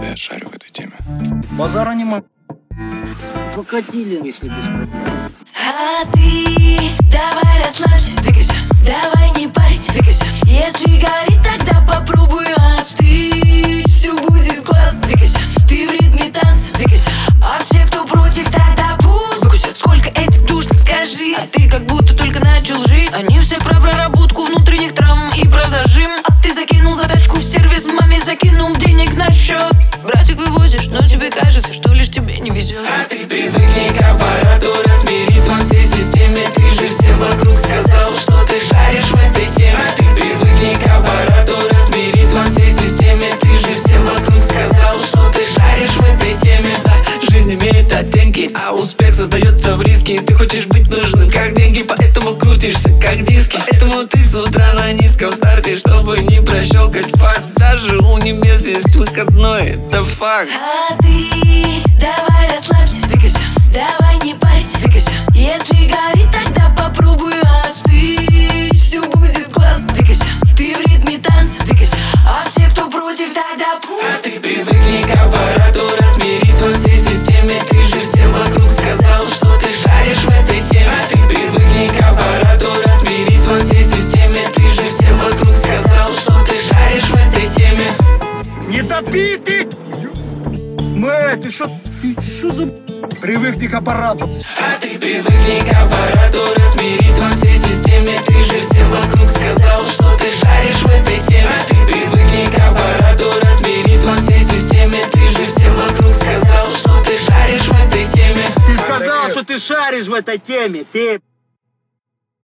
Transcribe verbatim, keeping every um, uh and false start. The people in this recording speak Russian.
я шарю в этой теме. Базара нема. Покатили, если без проблем. А ты давай расслабься, двигайся, давай не парься, двигайся. Если горит, тогда попробуй остыть. Все будет классно, двигайся, ты в ритме танца, двигайся. А все, кто против, тогда пусть выкусят. Сколько этих душ, так скажи. А ты как будто только начал жить. Они все про проработку внутренних травм и про зажим. А ты закинул задачку в сервис, маме закинул денег на счет. Братик вывозишь, но тебе кажется, что лишь тебе не везет. А ты привыкни к аппарату, разберись во всей системе. Ты же всем вокруг сказал, что ты шаришь в этой теме. А ты привыкни к аппарату, разберись во всей системе. Ты же всем вокруг сказал, что ты шаришь в этой теме. Да, жизнь имеет оттенки, а успех создается в риске. Ты хочешь быть нужным, как деньги, поэтому крутишься, как диски. Поэтому ты с утра на низком старте, чтобы не прощелкать факт. Даже у небес есть выходной, это факт. А ты давай расслабься, двигайся, давай не парься, двигайся. Если горит, тогда попробуй остыть. Все будет классно, двигайся, ты в ритме танца, двигайся. А все, кто против, тогда пусть. А ты привыкни к аппарату, разберись во всей системе. Ты же всем вокруг сказал, что ты шаришь в этой теме. А ты привыкни к аппарату, разберись во всей системе. Ты же всем вокруг сказал, что ты шаришь в этой теме. Не топи ты! Мэ, ты шо, ты шо за... Привыкни к аппарату. А ты привыкни к аппарату, разберись во всей системе. Ты же всем вокруг сказал, что ты шаришь в этой теме. А ты привыкни к аппарату, разберись во всей системе. Ты же всем вокруг сказал, что ты шаришь в этой теме. Ты сказал, что ты шаришь в этой теме, ты...